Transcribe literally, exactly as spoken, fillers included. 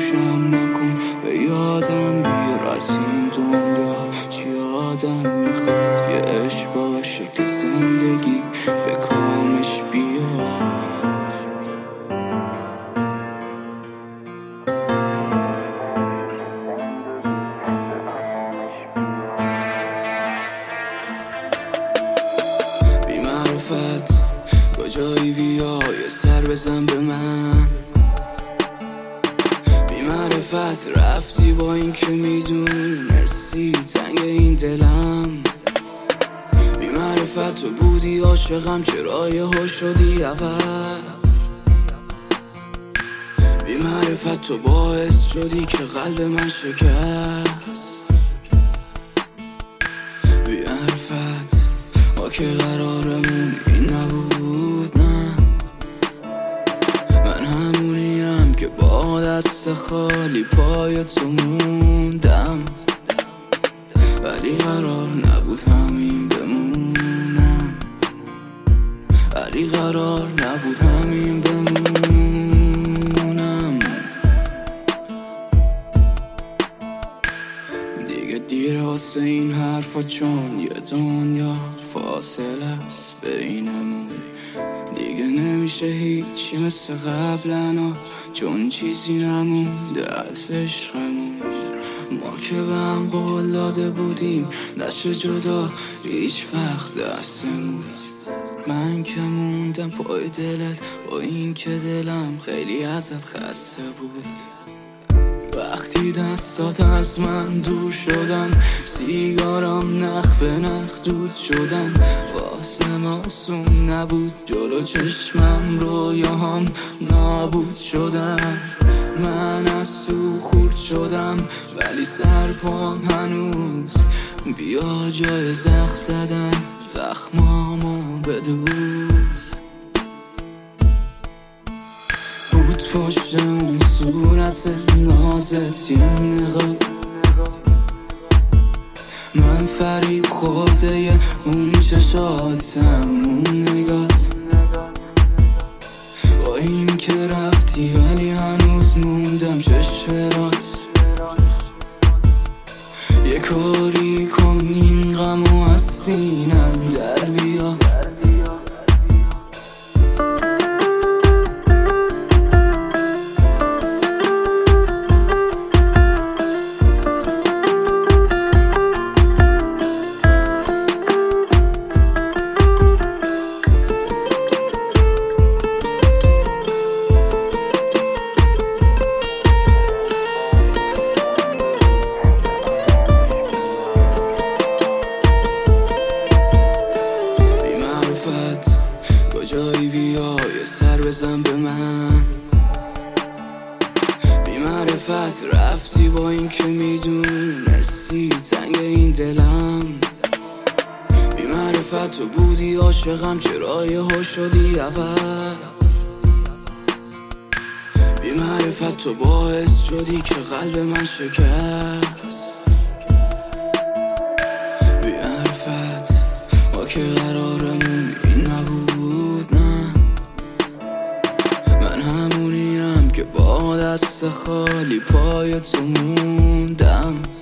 فراموشم نکن، به یادم بیار از این دنیا چی آدم میخواد. یه عشق باشه که زندگی به کامش بیاد. بی معرفت کجایی، بیا یه سر بزن به من. بی معرفت رفتی با این که میدونستی تنگ این دلم. بی معرفت تو بودی عاشقم، چرا یهو شدی عوض. بی معرفت تو باعث شدی که قلب من شکست. بی معرفت ما که قرارمون این نبود، نه من همونیم که با دست خالی پای تو موندم. ولی قرار نبود همین بمونم، ولی قرار نبود همین بمونم. دیگه دیر واسه این حرفا، چون یه دنیا فاصله است بینمون. دیگه نمیشه هیچی مثل قبلنا، چون چیزی نمونده از عشقمون. ما که به هم قول داده بودیم نشه جدا هیچ وقت دستمون. من که موندم پای دلت با این که دلم خیلی ازت خسته بود. وقتی دستات از من دور شدن، سیگارم نخ به نخ دود شدن. واسم آسون نبود جلو چشمم رویاهام نابود شدن. من از تو خورد شدم ولی سرپام هنوز. بیا جای زخم زدن زخمامو بدوز. بود پشت اون صورت نازت یه نقاب، من فریب خورده اون چشاتم اون نگات. با این که رفتی ولی هنوز موندم چشمرات. یه کاری کن این غمو از سینم در بیا. کجایی بیا یه سر بزن به من. بی معرفت رفتی با این که میدونستی تنگ این دلم. بی معرفت تو بودی عاشقم، چرا یهو شدی عوض. بی معرفت تو باعث شدی که قلب من شکست. بی معرفت ما که قرارمون این نبود، نه من همونیم که با دست خالی پای تو موندم.